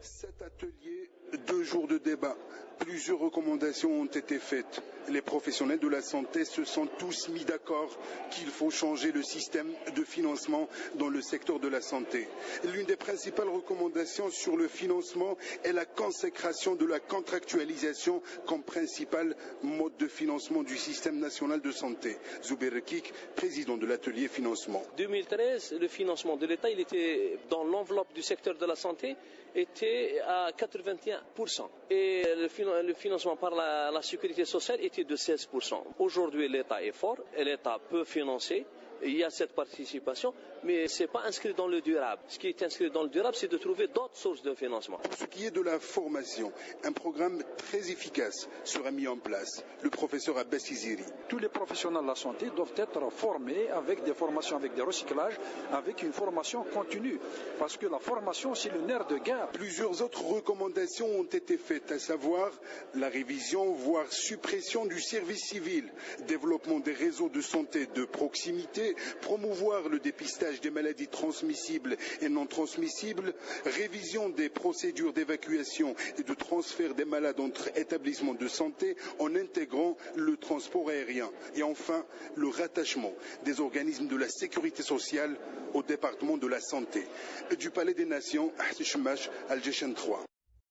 Cet atelier, 2 jours de débat, plusieurs recommandations ont été faites. Les professionnels de la santé se sont tous mis d'accord qu'il faut changer le système de financement dans le secteur de la santé. L'une des principales recommandations sur le financement est la consécration de la contractualisation comme principal mode de financement du système national de santé. Zouber Rekik, président de l'atelier financement. En 2013, le financement de l'État, il était dans l'enveloppe du secteur de la santé, était à 81%. Et le financement par la sécurité sociale était de 16%. Aujourd'hui, l'État est fort et l'État peut financer. Il y a cette participation, mais ce n'est pas inscrit dans le durable. Ce qui est inscrit dans le durable, c'est de trouver d'autres sources de financement. Pour ce qui est de la formation, un programme très efficace sera mis en place. Le professeur Abbas Iziri. Tous les professionnels de la santé doivent être formés avec des formations, avec des recyclages, avec une formation continue. Parce que la formation, c'est le nerf de guerre. Plusieurs autres recommandations ont été faites, à savoir la révision, voire suppression du service civil, développement des réseaux de santé de proximité, promouvoir le dépistage des maladies transmissibles et non transmissibles, révision des procédures d'évacuation et de transfert des malades entre établissements de santé en intégrant le transport aérien. Et enfin, le rattachement des organismes de la sécurité sociale au département de la santé. Du Palais des Nations, Alger 3.